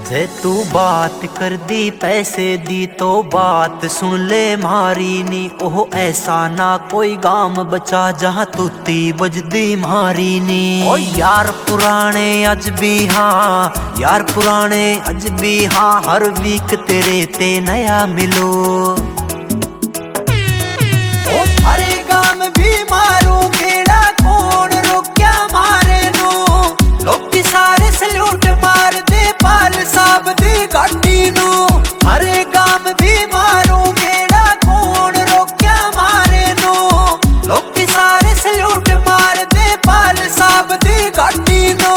जे तू बात कर दी पैसे दी तो बात सुन ले मारी नी। ओह ऐसा ना कोई गाम बचा जहाँ तुती बजदी मारी नी। ओ यार पुराने अज भी हाँ, यार पुराने अज भी हाँ, हर वीक तेरे ते नया मिलो। ओ हरे गाम भी मारू गेड़ा कौन रोक्या मारे नो। लोकी सारे सल्यूट मार दे पाल साहब दी गाड़ी नो। हरे गाम भी मारू गेड़ा कौन रोक्या मारे नो। लोकी सारे सल्यूट मार दे पाल साहब दी गाड़ी नो।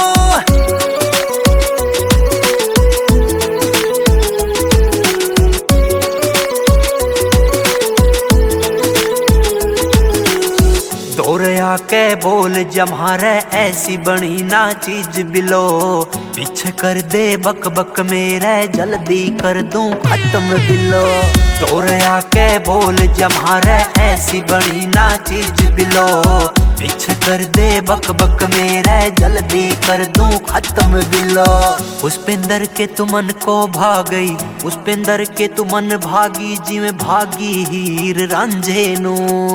दौड़या के बोल जम्हारे ऐसी बनी ना चीज बिलो। पीछे कर दे बक बक मेरे जल्दी कर दूं खत्म दिलो। दौड़या के बोल जम्हारे ऐसी बनी ना चीज बिलो। पीछे कर दे बक बक मेरे जल्दी कर दूं खत्म बिलो। पुष्पेंद्र के तुमन को भागई, पुष्पेंद्र के तुमन भागी जिਵੇਂ भागी हीर रांझे नू।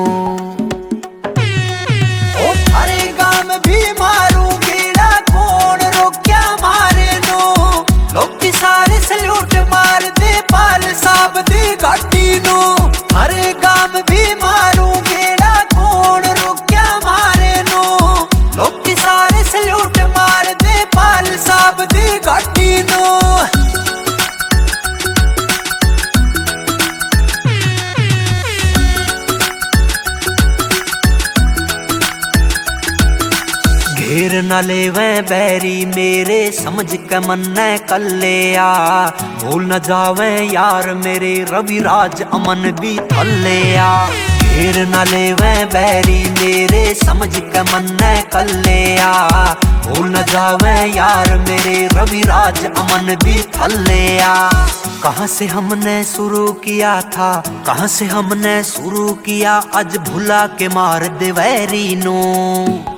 हरे गाम भी मारू गेड़ा कौन रोक्या मारे नो। लोकी सारे सल्यूट मार दे पाल साहब दी गाड़ी नो। हरे गाम भी मारू गेड़ा कौन रोक्या मारे नो। लोकी सारे सल्यूट मार दे पाल साहब दी गाड़ी नो। घेर न लेवे बैरी मेरे समझ के मन्ने कल्ले आ। भूल न जावे यार मेरे रविराज अमन भी थल्ले आ। घेर न लेवे बैरी मेरे समझ के मन्ने कल्ले आ। भूल न जावे यार मेरे रविराज अमन भी थल्ले आ। कहाँ से हमने शुरू किया था, कहाँ से हमने शुरू किया, आज भुला के मार दे वैरी नो।